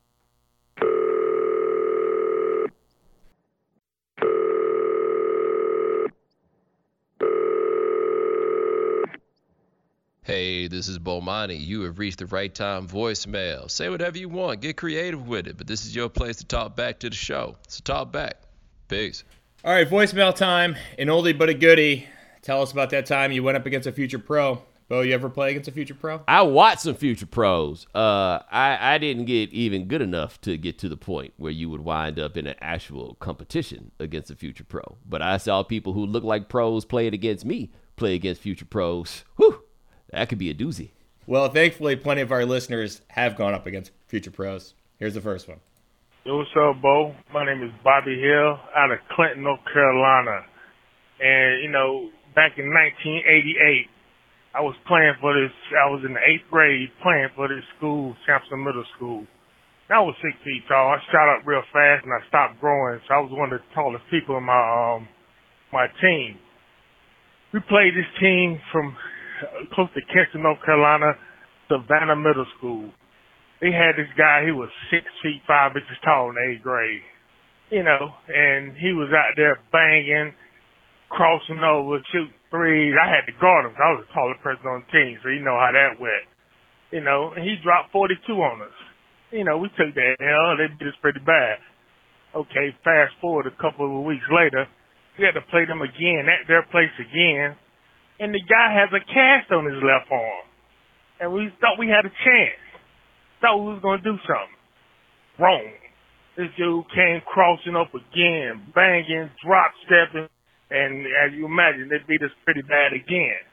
Hey, this is Bomani. You have reached the right time voicemail. Say whatever you want. Get creative with it. But this is your place to talk back to the show. So talk back. Peace. All right, voicemail time. An oldie but a goodie. Tell us about that time you went up against a future pro. Bo, you ever play against a future pro? I watched some future pros. Uh, I, I didn't get even good enough to get to the point where you would wind up in an actual competition against a future pro. But I saw people who look like pros playing against me play against future pros. Whew, that could be a doozy. Well, thankfully, plenty of our listeners have gone up against future pros. Here's the first one. Yo, what's up, Bo? My name is Bobby Hill out of Clinton, North Carolina. And, you know, back in nineteen eighty-eight, I was playing for this, I was in the eighth grade playing for this school, Sampson Middle School. And I was six feet tall. I shot up real fast and I stopped growing, so I was one of the tallest people in my, um, my team. We played this team from close to Kinston, North Carolina, Savannah Middle School. They had this guy, he was six feet, five inches tall in eighth grade, you know, and he was out there banging, crossing over, shooting threes. I had to guard him because I was the tallest person on the team, so you know how that went, you know, and he dropped forty-two on us. You know, we took that L, they beat us pretty bad. Okay, fast forward a couple of weeks later, we had to play them again at their place again, and the guy has a cast on his left arm, and we thought we had a chance. Thought we was going to do something. Wrong. This dude came crossing up again, banging, drop stepping, and as you imagine, they beat us pretty bad again.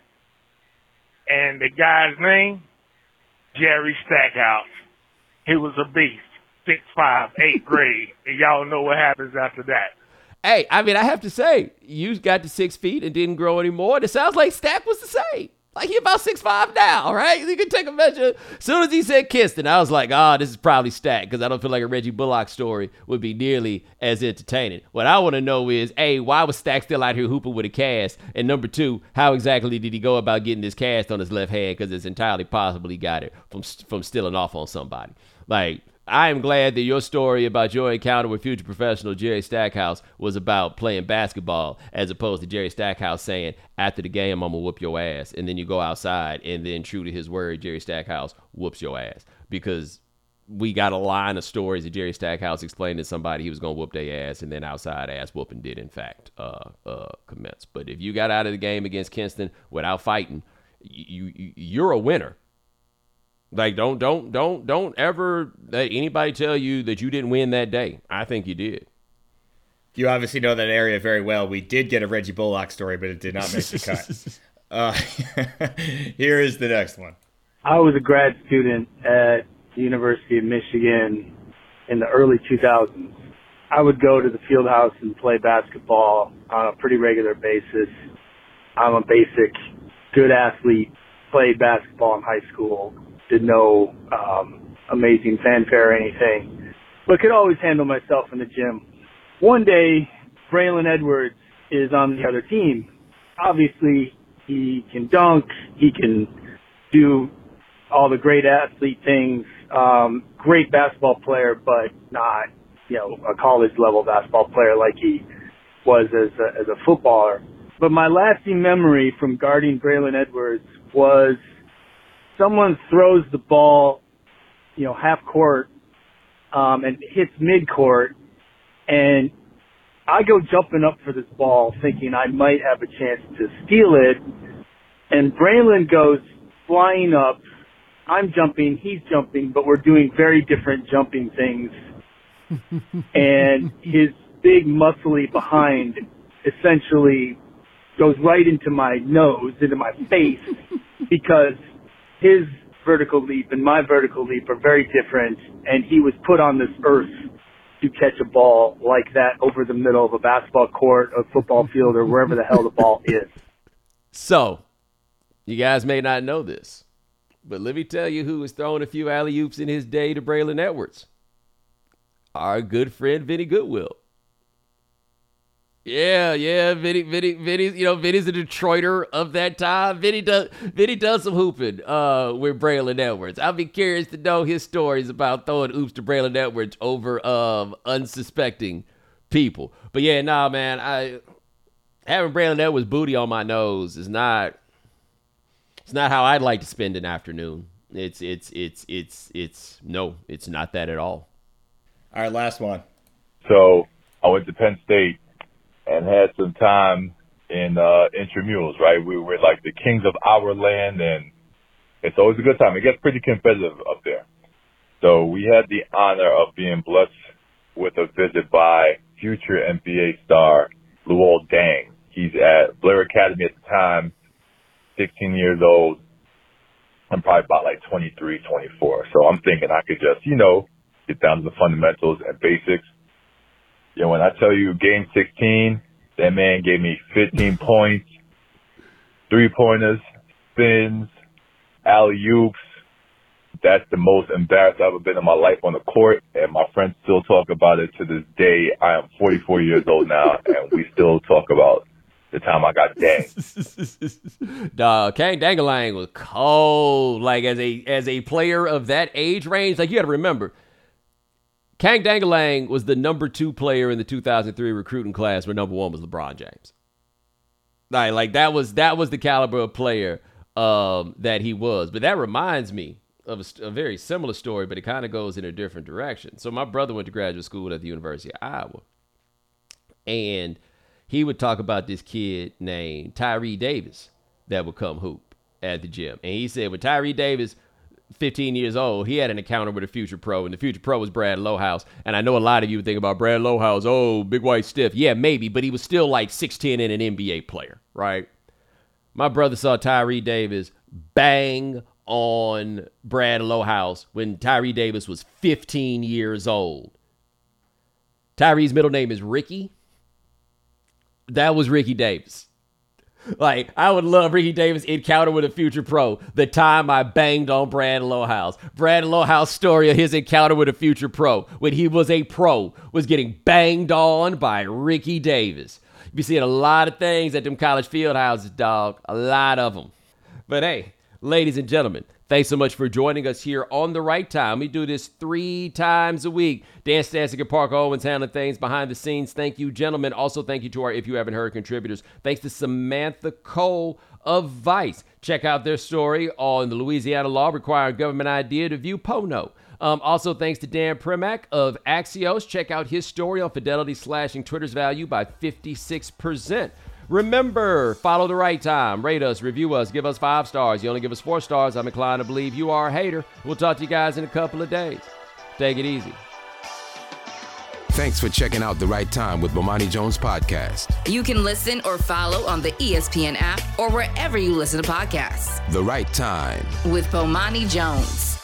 And the guy's name, Jerry Stackhouse. He was a beast. six five, eighth grade. And y'all know what happens after that. Hey, I mean, I have to say, you got to six feet and didn't grow anymore. And it sounds like Stack was the same. Like, he about six five now, right? You can take a measure. As soon as he said Kinston, I was like, oh, this is probably Stack, because I don't feel like a Reggie Bullock story would be nearly as entertaining. What I want to know is, A, why was Stack still out here hooping with a cast? And number two, how exactly did he go about getting this cast on his left hand? Because it's entirely possible he got it from from stealing off on somebody. Like, I am glad that your story about your encounter with future professional Jerry Stackhouse was about playing basketball, as opposed to Jerry Stackhouse saying, after the game, I'm going to whoop your ass. And then you go outside, and then true to his word, Jerry Stackhouse whoops your ass. Because we got a line of stories that Jerry Stackhouse explained to somebody he was going to whoop their ass, and then outside ass whooping did, in fact, uh, uh, commence. But if you got out of the game against Kinston without fighting, you, you you're a winner. Like, don't, don't, don't, don't ever let anybody tell you that you didn't win that day. I think you did. You obviously know that area very well. We did get a Reggie Bullock story, but it did not make the cut. Uh, here is the next one. I was a grad student at the University of Michigan in the early two thousands. I would go to the field house and play basketball on a pretty regular basis. I'm a basic good athlete, played basketball in high school. Did no um, amazing fanfare or anything. but could always handle myself in the gym. One day, Braylon Edwards is on the other team. Obviously, he can dunk, he can do all the great athlete things, um, great basketball player, but not, you know, a college level basketball player like he was as a, as a footballer. But my lasting memory from guarding Braylon Edwards was someone throws the ball, you know, half court, um, and hits mid court, and I go jumping up for this ball thinking I might have a chance to steal it, and Braylon goes flying up. I'm jumping, he's jumping, but we're doing very different jumping things. And his big muscly behind essentially goes right into my nose, into my face, because his vertical leap and my vertical leap are very different, and he was put on this earth to catch a ball like that over the middle of a basketball court, a football field, or wherever the hell the ball is. So, you guys may not know this, but let me tell you who was throwing a few alley-oops in his day to Braylon Edwards. Our good friend Vinny Goodwill. Yeah, yeah, Vinny, Vinny, Vinny, you know, Vinny's a Detroiter of that time. Vinny does, Vinny does some hooping uh, with Braylon Edwards. I'll be curious to know his stories about throwing oops to Braylon Edwards over um, unsuspecting people. But yeah, nah, man, I having Braylon Edwards booty on my nose is not, it's not how I'd like to spend an afternoon. It's, it's, it's, it's, it's, no, it's not that at all. All right, last one. So I went to Penn State and had some time in uh, intramurals, right? We were like the kings of our land, and it's always a good time. It gets pretty competitive up there. So we had the honor of being blessed with a visit by future N B A star Luol Deng. He's at Blair Academy at the time, sixteen years old. I'm probably about like twenty-three, twenty-four. So I'm thinking I could just, you know, get down to the fundamentals and basics. You know, when I tell you game sixteen, that man gave me fifteen points, three-pointers, spins, alley-oops. That's the most embarrassed I've ever been in my life on the court, and my friends still talk about it to this day. I am forty-four years old now, and we still talk about the time I got danged. Dog, Kang Dangalang was cold. Like, as a as a player of that age range, like, you got to remember, Kang Dangalang was the number two player in the two thousand three recruiting class where number one was LeBron James. Like, like that was that was the caliber of player um, that he was. But that reminds me of a, a very similar story, but it kind of goes in a different direction. So my brother went to graduate school at the University of Iowa, and he would talk about this kid named Tyree Davis that would come hoop at the gym. And he said when Tyree Davis, fifteen years old, he had an encounter with a future pro, and the future pro was Brad Lohaus. And I know a lot of you think about Brad Lohaus, oh, big white stiff. Yeah, maybe, but he was still like six ten and an N B A player, right? My brother saw Tyree Davis bang on Brad Lohaus when Tyree Davis was fifteen years old. Tyree's middle name is Ricky. That was Ricky Davis. Like, I would love Ricky Davis' encounter with a future pro. The time I banged on Brad Lohaus. Brad Lohaus' story of his encounter with a future pro when he was a pro was getting banged on by Ricky Davis. You be seeing a lot of things at them college field houses, dog. A lot of them. But hey, ladies and gentlemen, thanks so much for joining us here on The Right Time. We do this three times a week. Dan Stancic and Parker Owens handling things behind the scenes. Thank you, gentlemen. Also, thank you to our If You Haven't Heard contributors. Thanks to Samantha Cole of Vice. Check out their story on the Louisiana law requiring government I D to view P O N O. Um, also, thanks to Dan Primack of Axios. Check out his story on Fidelity slashing Twitter's value by fifty-six percent. Remember, follow The Right Time. Rate us, review us, give us five stars. You only give us four stars, I'm inclined to believe you are a hater. We'll talk to you guys in a couple of days. Take it easy. Thanks for checking out The Right Time with Bomani Jones podcast. You can listen or follow on the E S P N app or wherever you listen to podcasts. The Right Time with Bomani Jones.